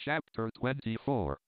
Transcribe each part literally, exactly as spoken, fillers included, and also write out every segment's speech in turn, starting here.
Chapter twenty-four.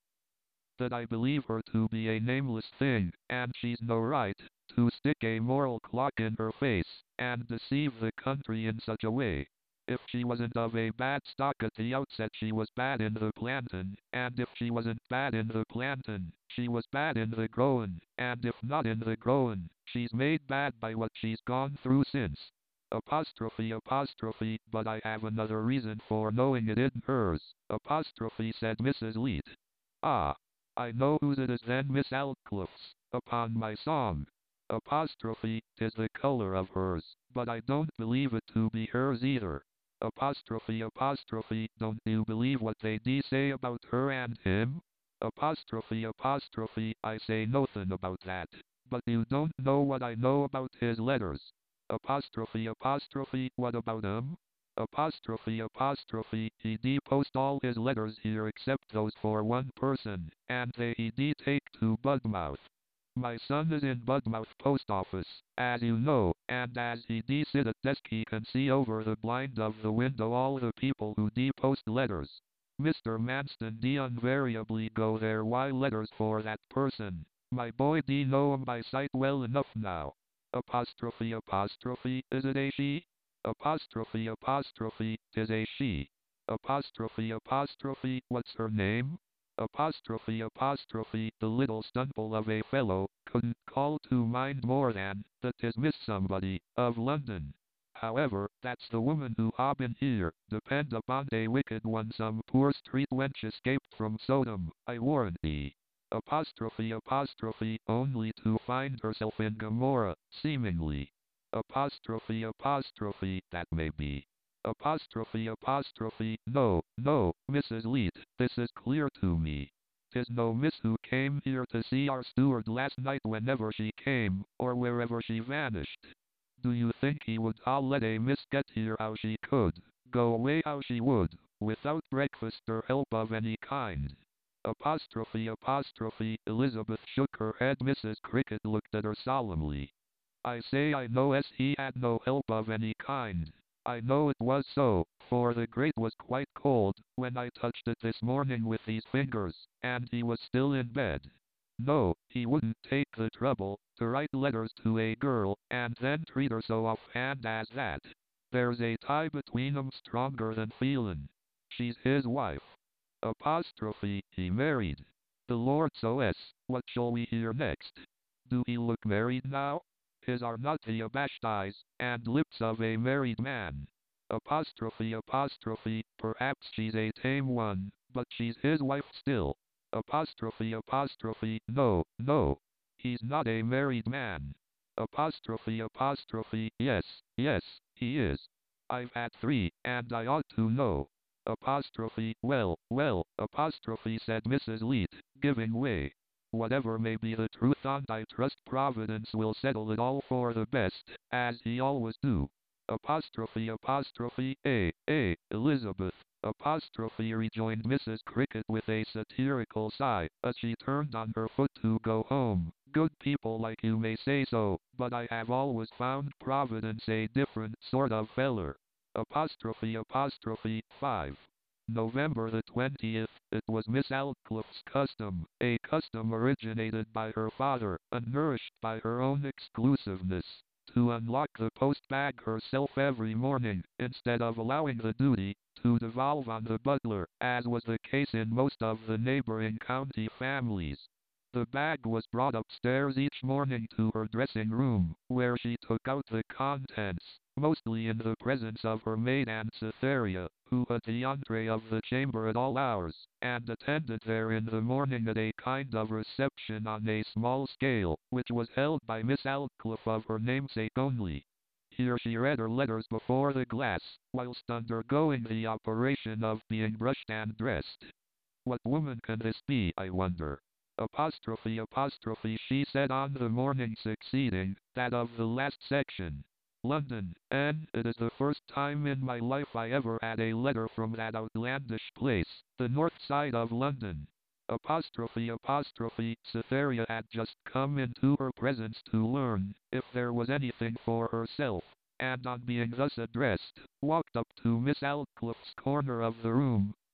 That I believe her to be a nameless thing, and she's no right to stick a moral clock in her face, and deceive the country in such a way. If she wasn't of a bad stock at the outset, she was bad in the plantin', and if she wasn't bad in the plantin', she was bad in the growin', and if not in the growin', she's made bad by what she's gone through since. Apostrophe apostrophe, but I have another reason for knowing it isn't hers. Apostrophe, said Missus Leet. Ah, I know whose it is then, Miss Aldclyffe's, upon my song. Apostrophe, 'tis the color of hers, but I don't believe it to be hers either. Apostrophe apostrophe, don't you believe what they de say about her and him? Apostrophe apostrophe, I say nothin' about that, but you don't know what I know about his letters. Apostrophe apostrophe, what about 'em? Apostrophe apostrophe, he de post all his letters here except those for one person, and they he de take to Budmouth. My son is in Budmouth post office, as you know, and as he de sit at desk he can see over the blind of the window all the people who de post letters. Mister Manston de invariably go there why letters for that person. My boy de know 'em by sight well enough now. Apostrophe apostrophe, is it a she? Apostrophe apostrophe, 'tis a she. Apostrophe apostrophe, what's her name? Apostrophe apostrophe, the little stumple of a fellow couldn't call to mind more than that 'tis Miss Somebody, of London. However, that's the woman who ha been here, depend upon a wicked one, some poor street wench escaped from Sodom, I warrant thee. Apostrophe apostrophe, only to find herself in Gomorrah, seemingly. Apostrophe apostrophe, that may be. Apostrophe apostrophe, no, no, Missus Leet, this is clear to me. 'Tis no miss who came here to see our steward last night whenever she came, or wherever she vanished. Do you think he would ha let a miss get here how she could, go away how she would, without breakfast or help of any kind? Apostrophe apostrophe, Elizabeth shook her head. Missus Cricket looked at her solemnly. I say I know as he had no help of any kind. I know it was so, for the grate was quite cold when I touched it this morning with these fingers, and he was still in bed. No, he wouldn't take the trouble to write letters to a girl and then treat her so offhand as that. There's a tie between 'em stronger than feelin'. She's his wife. Apostrophe, he married. The Lord so s, what shall we hear next? Do he look married now? His are not the abashed eyes and lips of a married man. Apostrophe apostrophe, perhaps she's a tame one, but she's his wife still. Apostrophe apostrophe, no, no, he's not a married man. Apostrophe apostrophe, yes, yes, he is. I've had three, and I ought to know. Apostrophe, well, well, apostrophe, said Missus Leet, giving way. Whatever may be the truth on't, I trust Providence will settle it all for the best, as he always do. Apostrophe apostrophe, eh, eh, Elizabeth, apostrophe, rejoined Missus Cricket with a satirical sigh, as she turned on her foot to go home. Good people like you may say so, but I have always found Providence a different sort of feller. Apostrophe apostrophe, five. November the twentieth, it was Miss Aldclyffe's custom, a custom originated by her father, and nourished by her own exclusiveness, to unlock the post bag herself every morning, instead of allowing the duty to devolve on the butler, as was the case in most of the neighboring county families. The bag was brought upstairs each morning to her dressing room, where she took out the contents, mostly in the presence of her maid Aunt Cytherea, who had the entree of the chamber at all hours, and attended there in the morning at a kind of reception on a small scale, which was held by Miss Aldclyffe of her namesake only. Here she read her letters before the glass, whilst undergoing the operation of being brushed and dressed. What woman can this be, I wonder? Apostrophe apostrophe, she said on the morning succeeding that of the last section. London, and it is the first time in my life I ever had a letter from that outlandish place, the north side of London. Apostrophe apostrophe, Cytherea had just come into her presence to learn if there was anything for herself, and on being thus addressed, walked up to Miss Aldclyffe's corner of the room,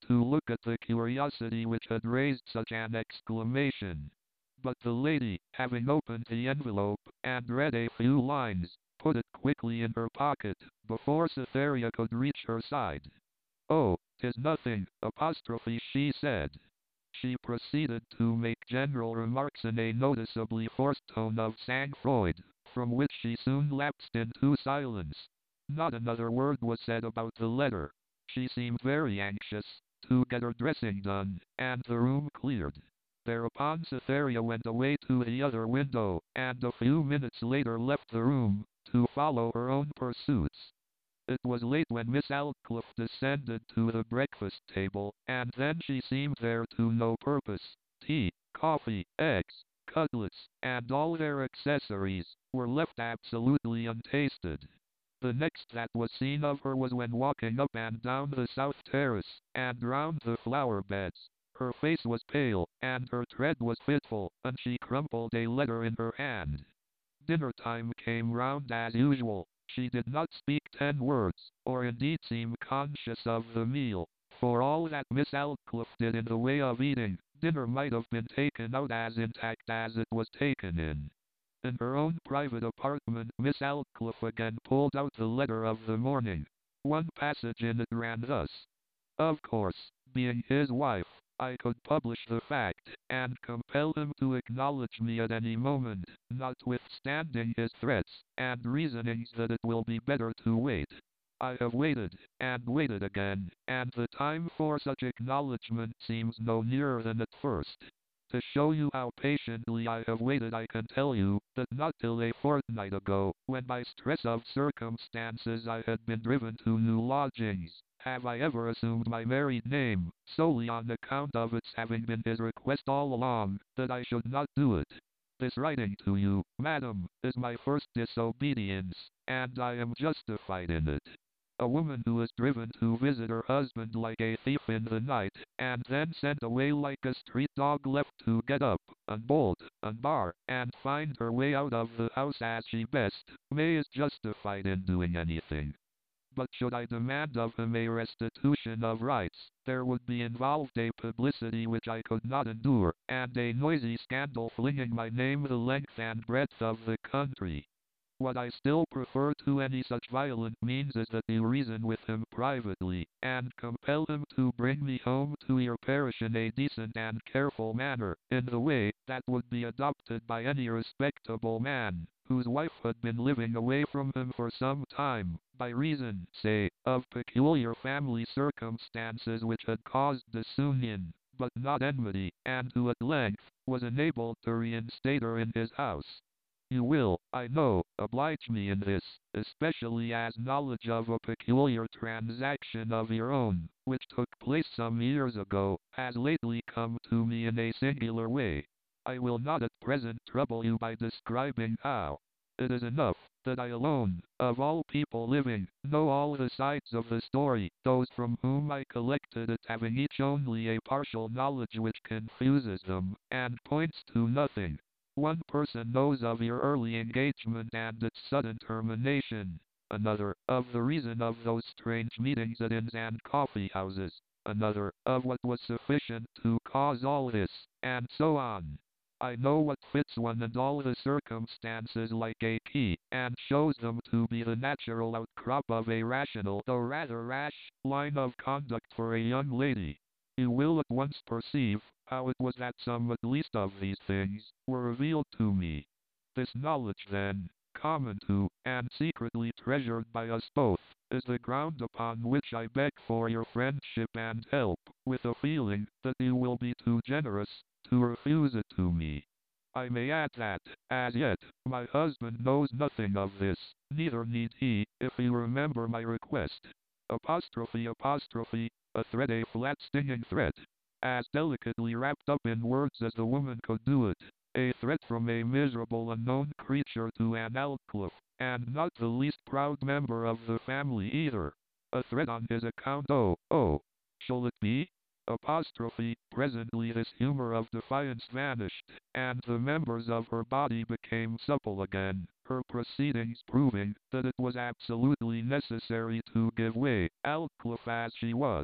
to look at the curiosity which had raised such an exclamation. But the lady, having opened the envelope, and read a few lines, put it quickly in her pocket, before Cytherea could reach her side. "Oh, 'tis nothing, apostrophe," she said. She proceeded to make general remarks in a noticeably forced tone of sang-froid, from which she soon lapsed into silence. Not another word was said about the letter. She seemed very anxious to get her dressing done, and the room cleared. Thereupon Cytherea went away to the other window, and a few minutes later left the room, to follow her own pursuits. It was late when Miss Aldclyffe descended to the breakfast table, and then she seemed there to no purpose. Tea, coffee, eggs, cutlets, and all their accessories, were left absolutely untasted. The next that was seen of her was when walking up and down the south terrace, and round the flower beds. Her face was pale, and her tread was fitful, and she crumpled a letter in her hand. Dinner time came round as usual. She did not speak ten words, or indeed seem conscious of the meal. For all that Miss Aldclyffe did in the way of eating, dinner might have been taken out as intact as it was taken in. In her own private apartment, Miss Aldclyffe again pulled out the letter of the morning. One passage in it ran thus: "Of course, being his wife, I could publish the fact, and compel him to acknowledge me at any moment, notwithstanding his threats, and reasonings that it will be better to wait. I have waited, and waited again, and the time for such acknowledgment seems no nearer than at first. To show you how patiently I have waited, I can tell you, that not till a fortnight ago, when by stress of circumstances I had been driven to new lodgings, have I ever assumed my married name, solely on account of its having been his request all along, that I should not do it. This writing to you, madam, is my first disobedience, and I am justified in it. A woman who is driven to visit her husband like a thief in the night, and then sent away like a street dog left to get up, unbolt, unbar, and find her way out of the house as she best may, is justified in doing anything. But should I demand of him a restitution of rights, there would be involved a publicity which I could not endure, and a noisy scandal flinging my name the length and breadth of the country. What I still prefer to any such violent means is that you reason with him privately, and compel him to bring me home to your parish in a decent and careful manner, in the way that would be adopted by any respectable man, whose wife had been living away from him for some time, by reason, say, of peculiar family circumstances which had caused disunion, but not enmity, and who at length was enabled to reinstate her in his house. You will, I know, oblige me in this, especially as knowledge of a peculiar transaction of your own, which took place some years ago, has lately come to me in a singular way. I will not at present trouble you by describing how. It is enough, that I alone, of all people living, know all the sides of the story, those from whom I collected it having each only a partial knowledge which confuses them, and points to nothing. One person knows of your early engagement and its sudden termination. Another, of the reason of those strange meetings at inns and coffee-houses. Another, of what was sufficient to cause all this, and so on. I know what fits one and all the circumstances like a key, and shows them to be the natural outcrop of a rational, though rather rash, line of conduct for a young lady. You will at once perceive how it was that some at least of these things were revealed to me. This knowledge, then, common to, and secretly treasured by us both, is the ground upon which I beg for your friendship and help, with a feeling that you will be too generous to refuse it to me. I may add that, as yet, my husband knows nothing of this, neither need he, if he remember my request. Apostrophe apostrophe, a threat, a flat stinging threat, as delicately wrapped up in words as the woman could do it. A threat from a miserable unknown creature to Anne Aldclyffe, and not the least proud member of the family either. A threat on his account. Oh, oh, shall it be? Apostrophe. Presently this humor of defiance vanished, and the members of her body became supple again, her proceedings proving that it was absolutely necessary to give way, Aldclyffe as she was.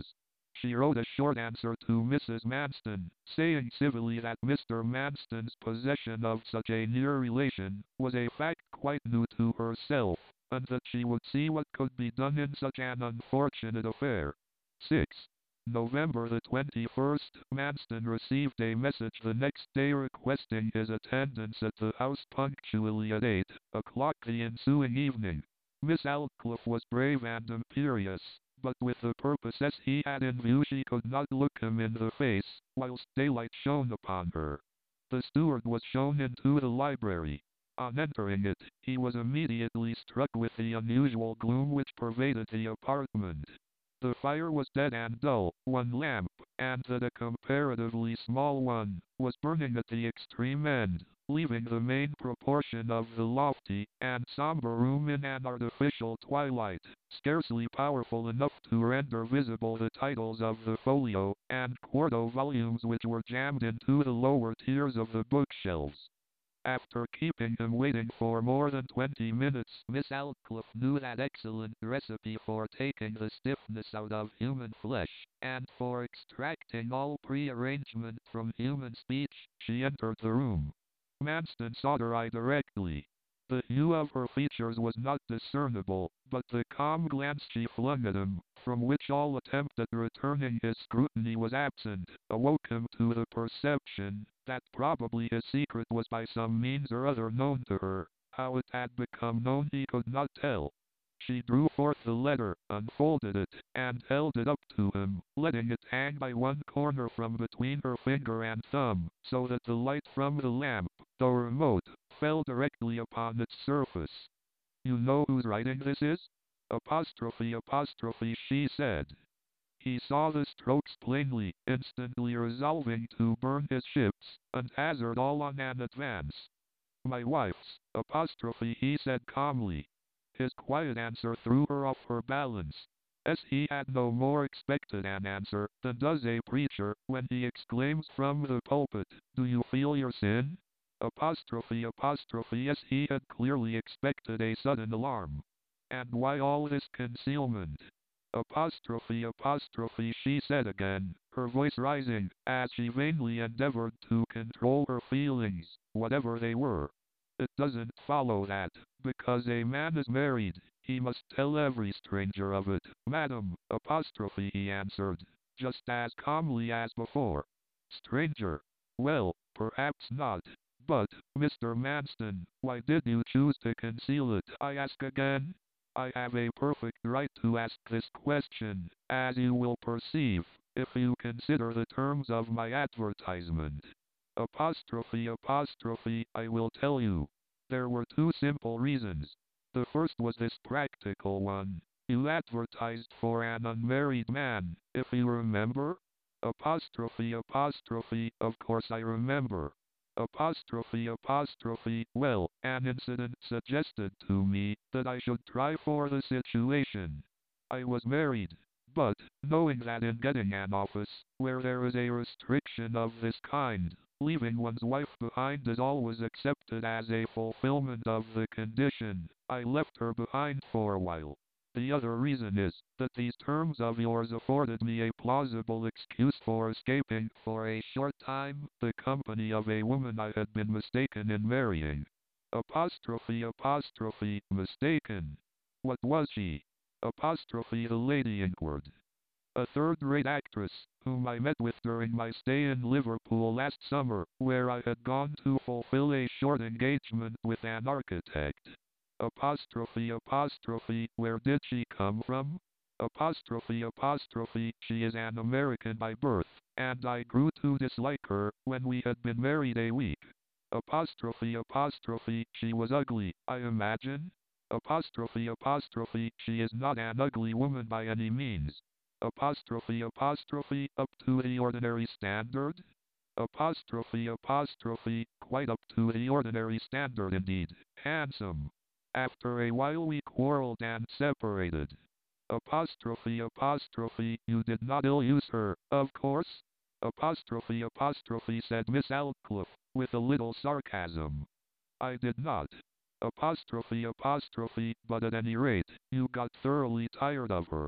She wrote a short answer to Missus Manston, saying civilly that Mister Manston's possession of such a near relation was a fact quite new to herself, and that she would see what could be done in such an unfortunate affair. six. November the twenty-first, Manston received a message the next day requesting his attendance at the house punctually at eight o'clock the ensuing evening. Miss Aldclyffe was brave and imperious, but with the purposes he had in view she could not look him in the face, whilst daylight shone upon her. The steward was shown into the library. On entering it, he was immediately struck with the unusual gloom which pervaded the apartment. The fire was dead and dull, one lamp, and that a comparatively small one, was burning at the extreme end, leaving the main proportion of the lofty and somber room in an artificial twilight, scarcely powerful enough to render visible the titles of the folio and quarto volumes which were jammed into the lower tiers of the bookshelves. After keeping him waiting for more than twenty minutes, Miss Aldclyffe knew that excellent recipe for taking the stiffness out of human flesh, and for extracting all pre-arrangement from human speech. She entered the room. Manston saw her eye directly. The hue of her features was not discernible, but the calm glance she flung at him, from which all attempt at returning his scrutiny was absent, awoke him to the perception that probably his secret was by some means or other known to her. How it had become known he could not tell. She drew forth the letter, unfolded it, and held it up to him, letting it hang by one corner from between her finger and thumb, so that the light from the lamp, though remote, fell directly upon its surface. "You know whose writing this is?" Apostrophe apostrophe she said. He saw the strokes plainly, instantly resolving to burn his ships, and hazard all on an advance. "My wife's," apostrophe he said calmly. His quiet answer threw her off her balance, as he had no more expected an answer than does a preacher when he exclaims from the pulpit, "Do you feel your sin?" Apostrophe apostrophe yes, he had clearly expected a sudden alarm. "And why all this concealment?" Apostrophe apostrophe she said again, her voice rising, as she vainly endeavored to control her feelings, whatever they were. "It doesn't follow that, because a man is married, he must tell every stranger of it, madam," apostrophe he answered, just as calmly as before. "Stranger? Well, perhaps not. But, Mister Manston, why did you choose to conceal it, I ask again? I have a perfect right to ask this question, as you will perceive, if you consider the terms of my advertisement. Apostrophe apostrophe I will tell you. There were two simple reasons. The first was this practical one. You advertised for an unmarried man, if you remember? Apostrophe apostrophe of course I remember. Apostrophe apostrophe well, an incident suggested to me that I should try for the situation. I was married, but, knowing that in getting an office, where there is a restriction of this kind, leaving one's wife behind is always accepted as a fulfillment of the condition, I left her behind for a while. The other reason is, that these terms of yours afforded me a plausible excuse for escaping, for a short time, the company of a woman I had been mistaken in marrying. Apostrophe apostrophe mistaken. What was she? Apostrophe the lady inquired. A third-rate actress, whom I met with during my stay in Liverpool last summer, where I had gone to fulfill a short engagement with an architect. Apostrophe apostrophe where did she come from? Apostrophe apostrophe she is an American by birth, and I grew to dislike her when we had been married a week. Apostrophe apostrophe she was ugly, I imagine? Apostrophe apostrophe she is not an ugly woman by any means. Apostrophe apostrophe up to the ordinary standard? Apostrophe apostrophe quite up to the ordinary standard indeed. Handsome. After a while we quarreled and separated. Apostrophe apostrophe you did not ill-use her, of course? Apostrophe apostrophe said Miss Aldclyffe, with a little sarcasm. I did not. Apostrophe apostrophe but at any rate, you got thoroughly tired of her.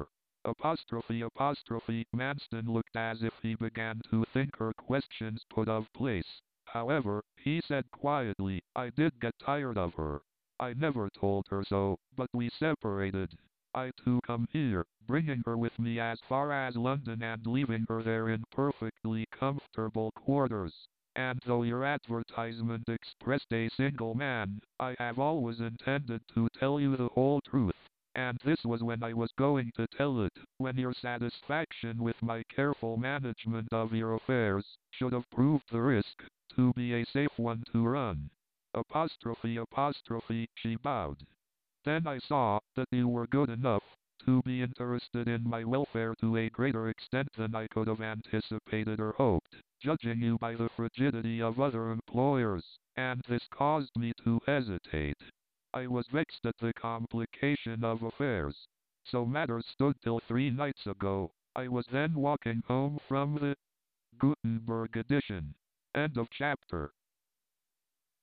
Apostrophe apostrophe. Manston looked as if he began to think her questions put of place. However, he said quietly, I did get tired of her. I never told her so, but we separated. I too come here, bringing her with me as far as London and leaving her there in perfectly comfortable quarters. And though your advertisement expressed a single man, I have always intended to tell you the whole truth. And this was when I was going to tell it, when your satisfaction with my careful management of your affairs should have proved the risk to be a safe one to run. Apostrophe apostrophe. She bowed. Then I saw that you were good enough to be interested in my welfare to a greater extent than I could have anticipated or hoped, judging you by the frigidity of other employers, and this caused me to hesitate. I was vexed at the complication of affairs. So matters stood till three nights ago. I was then walking home from the Gutenberg edition. End of chapter.